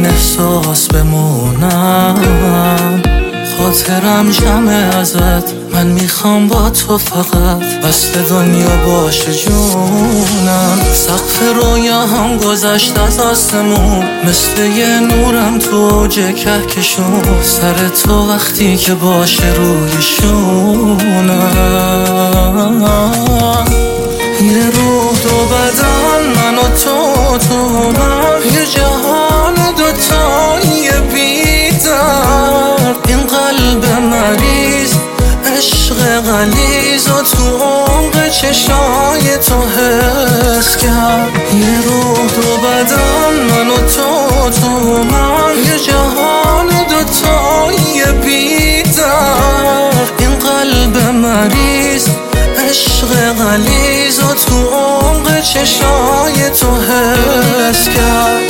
احساس بمونم. خاطرم جمعه ازت، من میخوام با تو فقط وصل دنیا باشه جونم. سقف رویاهام گذشت از آسمون، مثل یه نورم تو اوج کهکشون. سر تو وقتی که باشه روی شونم. یه روح دو بدن، من و تو من، یه جهان دوتایی بی‌درد. این قلب مریض عشق غلیظ و تو عمق چشای تو حس کرد. یه روح دو بدن، من و تو من، یه جهان دوتایی بی‌درد. این قلب مریض عشق غلیظ و تو عمق چشای تو حس کرد.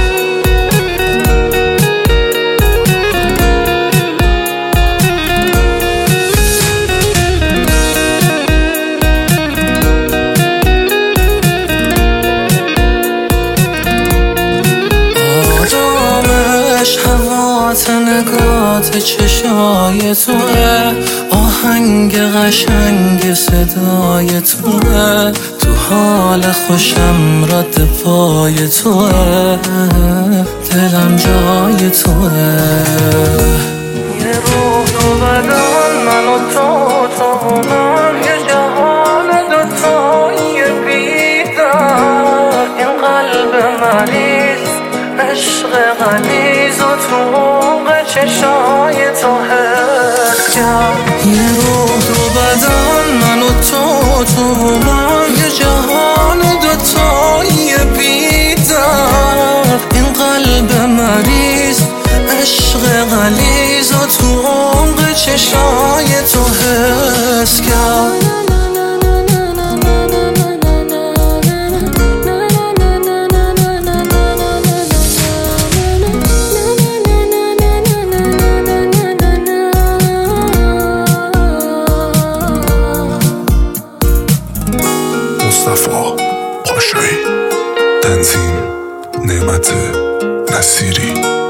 حوات نگات چشای توه، آهنگ قشنگ صدای توه، تو حال خوشم رد پای توه، دلم جای توه. یه روح دو بدن، من و تو من، یه جهان دوتایی بی‌درد. این قلب مریض عشق غلیظ و تو عمق چشای تو حس کرد. یه روح دو بدن، من و تو من، یه جهان دوتایی بی‌درد. این قلب مریض عشق غلیظ و تو عمق چشای تو حس کرد. مصطفی پاشایی، تنظیم نعمت نصیری.